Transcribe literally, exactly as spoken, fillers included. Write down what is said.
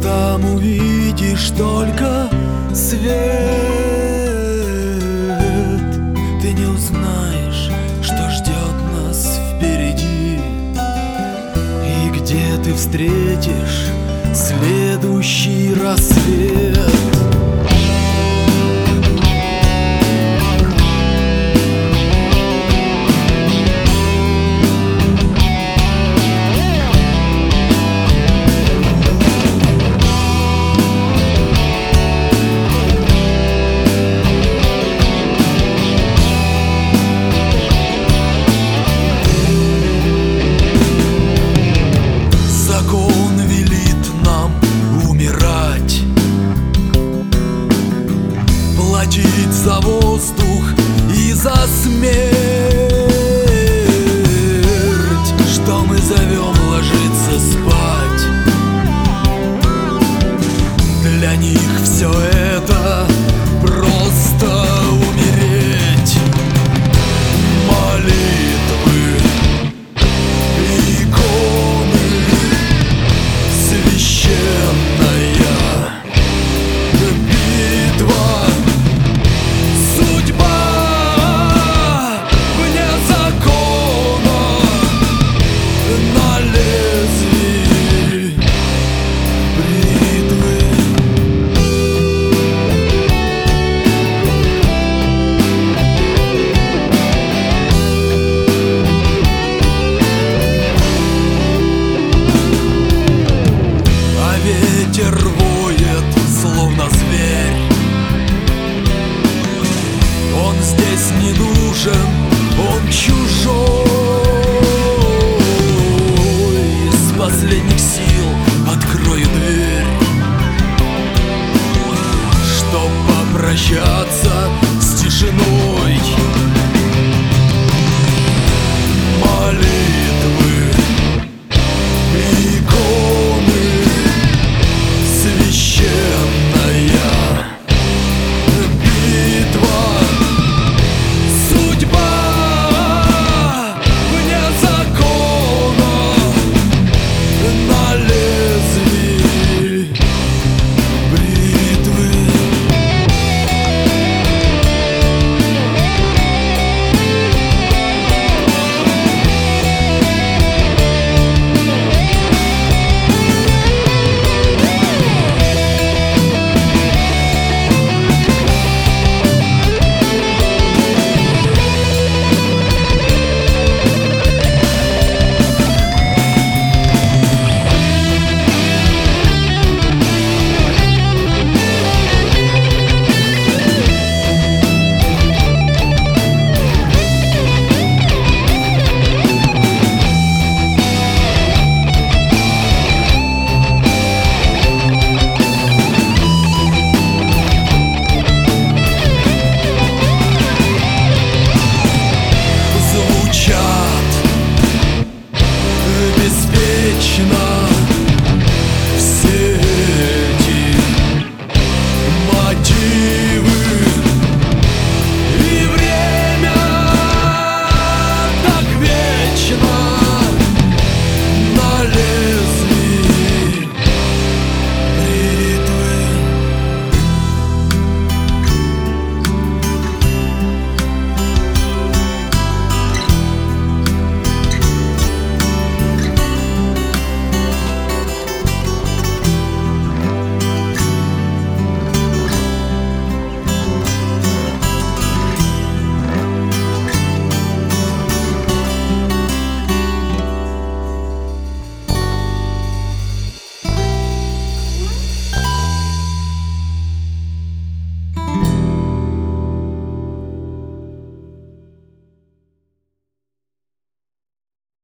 там увидишь только свет. Ты не узнаешь, что ждет нас впереди, и где ты встретишь следующий рассвет. Закон велит нам умирать, платить за воздух и за смерть. Что мы зовем ложиться спать, для них все это просто умереть. Молитвы, иконы, священная битва, судьба вне закона на лезвии бритвы. Ветер воет, словно зверь. Он здесь не нужен, он чужой. Из последних сил открою дверь, чтоб попрощаться с тишиной. Молитвы, иконы, священная битва, судьба вне закона на лезвии бритвы. Беспечно